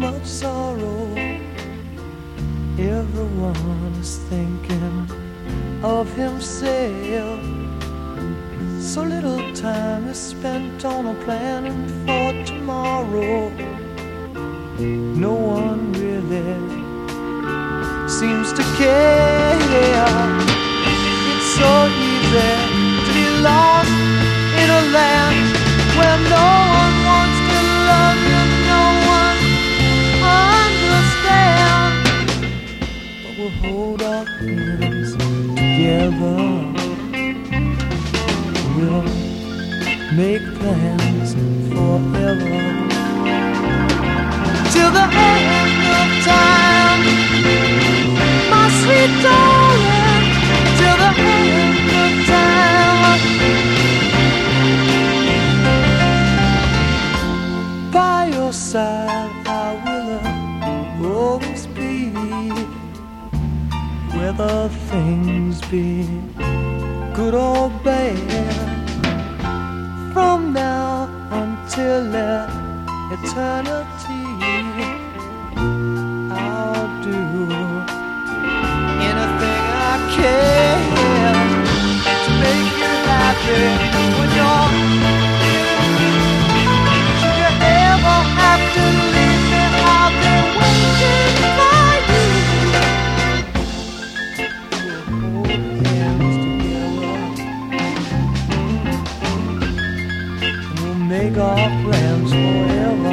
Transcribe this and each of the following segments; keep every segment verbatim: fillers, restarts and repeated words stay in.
much sorrow. Everyone is thinking of himself. So little time is spent on a planning for tomorrow. No one really seems to care. It's so easy to be lost in a land where no one wants to love you, no one understands. But we'll hold our hands together. We'll make plans forever till the end of time, my sweet darling, till the end of time. By your side I will always be, whether things be good or bad. From now until eternity, I'll do anything I can to make you happy when you're should you ever have to leave me out there waiting for you. We'll hold hands together, we'll make our plans forever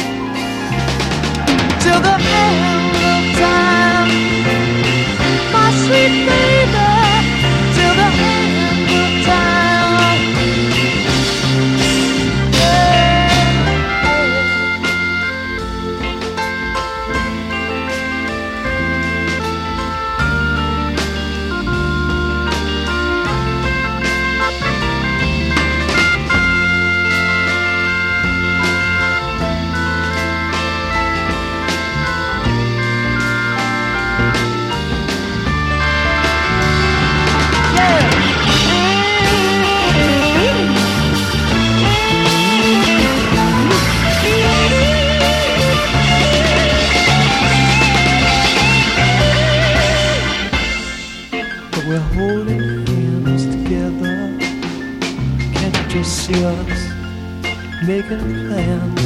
till the end of time, my sweet baby, till the end of time. Yeah. We're holding hands together. Can't you see us making plans